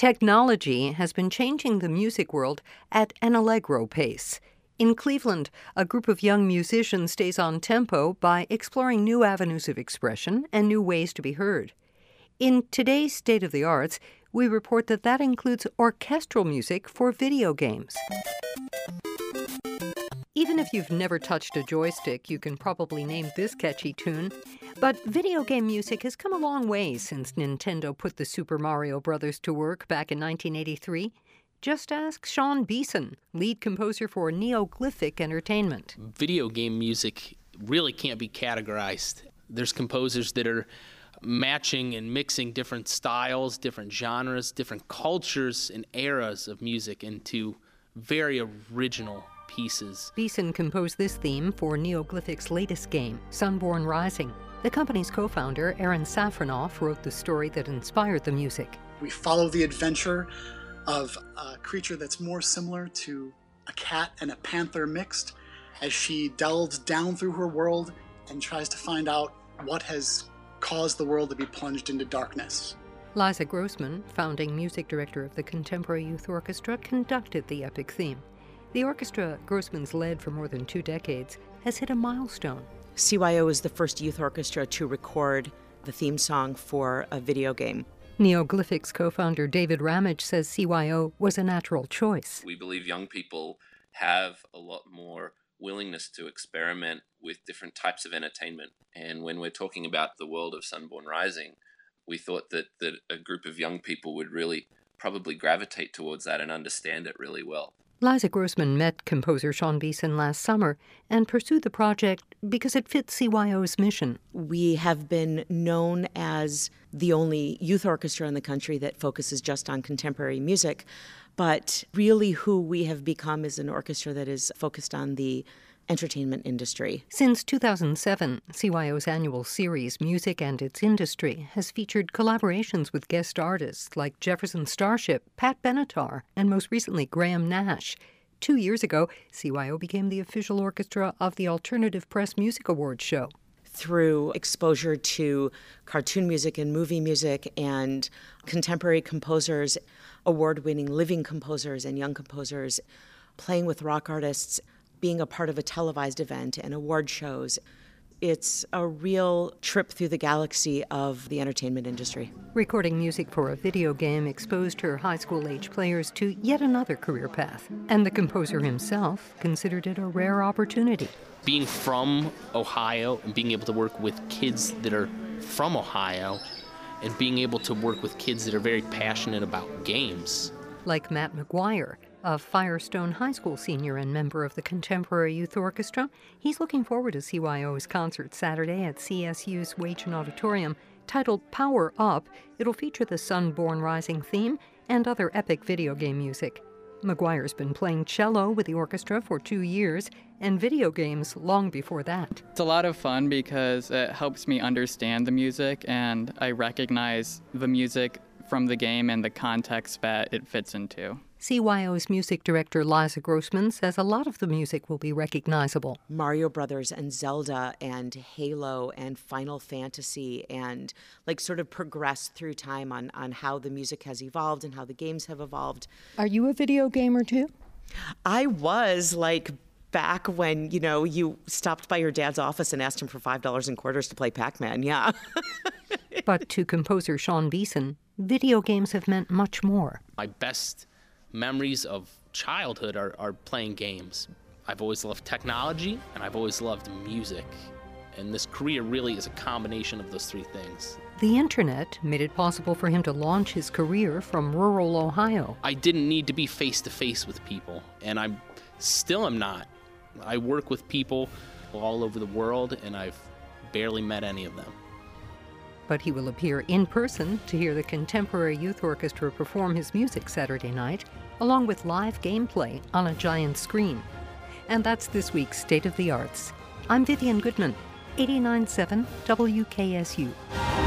Technology has been changing the music world at an allegro pace. In Cleveland, a group of young musicians stays on tempo by exploring new avenues of expression and new ways to be heard. In today's State of the Arts, we report that includes orchestral music for video games. Even if you've never touched a joystick, you can probably name this catchy tune. But video game music has come a long way since Nintendo put the Super Mario Bros. To work back in 1983. Just ask Sean Beeson, lead composer for Neoglyphic Entertainment. Video game music really can't be categorized. There's composers that are matching and mixing different styles, different genres, different cultures and eras of music into very original pieces. Beeson composed this theme for Neoglyphic's latest game, Sunborn Rising. The company's co-founder, Aaron Safronoff, wrote the story that inspired the music. We follow the adventure of a creature that's more similar to a cat and a panther mixed as she delves down through her world and tries to find out what has caused the world to be plunged into darkness. Liza Grossman, founding music director of the Contemporary Youth Orchestra, conducted the epic theme. The orchestra Grossman's led for more than 2 decades has hit a milestone. CYO is the first youth orchestra to record the theme song for a video game. Neoglyphic's co-founder David Ramage says CYO was a natural choice. We believe young people have a lot more willingness to experiment with different types of entertainment. And when we're talking about the world of Sunborn Rising, we thought that a group of young people would really probably gravitate towards that and understand it really well. Liza Grossman met composer Sean Beeson last summer and pursued the project because it fits CYO's mission. We have been known as the only youth orchestra in the country that focuses just on contemporary music, but really who we have become is an orchestra that is focused on the entertainment industry. Since 2007, CYO's annual series, Music and Its Industry, has featured collaborations with guest artists like Jefferson Starship, Pat Benatar, and most recently Graham Nash. 2 years ago, CYO became the official orchestra of the Alternative Press Music Awards show. Through exposure to cartoon music and movie music and contemporary composers, award-winning living composers and young composers, playing with rock artists, being a part of a televised event and award shows. It's a real trip through the galaxy of the entertainment industry. Recording music for a video game exposed her high school-age players to yet another career path, and the composer himself considered it a rare opportunity. Being from Ohio and being able to work with kids that are from Ohio and being able to work with kids that are very passionate about games. Like Matt McGuire, a Firestone High School senior and member of the Contemporary Youth Orchestra, he's looking forward to CYO's concert Saturday at CSU's Wagen Auditorium. Titled Power Up, it'll feature the Sunborn Rising theme and other epic video game music. McGuire's been playing cello with the orchestra for 2 years and video games long before that. It's a lot of fun because it helps me understand the music and I recognize the music from the game and the context that it fits into. CYO's music director Liza Grossman says a lot of the music will be recognizable. Mario Brothers and Zelda and Halo and Final Fantasy and sort of progress through time on how the music has evolved and how the games have evolved. Are you a video gamer too? I was back when, you stopped by your dad's office and asked him for $5 in quarters to play Pac-Man, yeah. But to composer Sean Beeson, video games have meant much more. My best memories of childhood are playing games. I've always loved technology, and I've always loved music. And this career really is a combination of those 3 things. The internet made it possible for him to launch his career from rural Ohio. I didn't need to be face-to-face with people, and I still am not. I work with people all over the world, and I've barely met any of them. But he will appear in person to hear the Contemporary Youth Orchestra perform his music Saturday night, along with live gameplay on a giant screen. And that's this week's State of the Arts. I'm Vivian Goodman, 89.7 WKSU.